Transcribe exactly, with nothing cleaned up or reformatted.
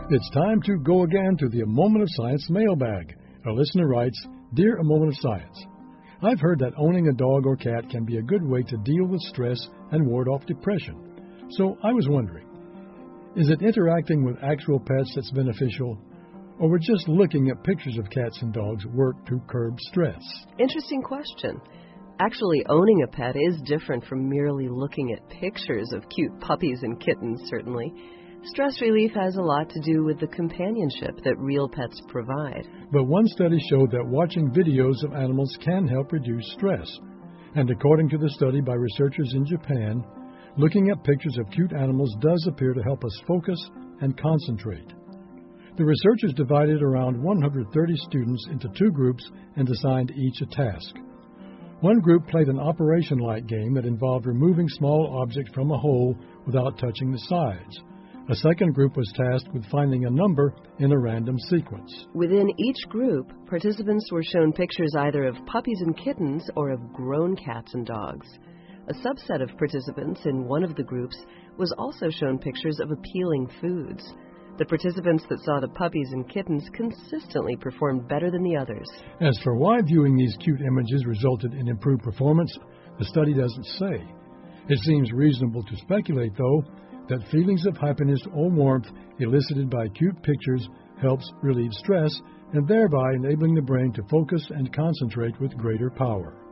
It's time to go again to the A Moment of Science mailbag. A listener writes, Dear A Moment of Science, I've heard that owning a dog or cat can be a good way to deal with stress and ward off depression. So I was wondering, is it interacting with actual pets that's beneficial, or would just looking at pictures of cats and dogs work to curb stress? Interesting question. Actually, owning a pet is different from merely looking at pictures of cute puppies and kittens, certainly. Stress relief has a lot to do with the companionship that real pets provide. But one study showed that watching videos of animals can help reduce stress. And according to the study by researchers in Japan, looking at pictures of cute animals does appear to help us focus and concentrate. The researchers divided around one hundred thirty students into two groups and assigned each a task. One group played an operation-like game that involved removing small objects from a hole without touching the sides. A second group was tasked with finding a number in a random sequence. Within each group, participants were shown pictures either of puppies and kittens or of grown cats and dogs. A subset of participants in one of the groups was also shown pictures of appealing foods. The participants that saw the puppies and kittens consistently performed better than the others. As for why viewing these cute images resulted in improved performance, the study doesn't say. It seems reasonable to speculate, though, that feelings of happiness or warmth elicited by cute pictures helps relieve stress and thereby enabling the brain to focus and concentrate with greater power.